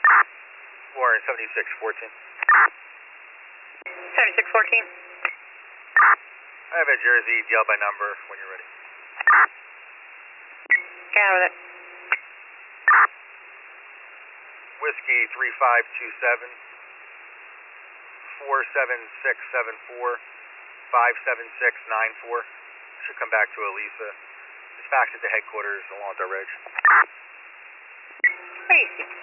Warren 7614. 7614. I have a Jersey deal by number when you're ready. Got it. Whiskey 3527 47674 57694. Should come back to Elisa. Just fax it to headquarters along with our reg. Crazy.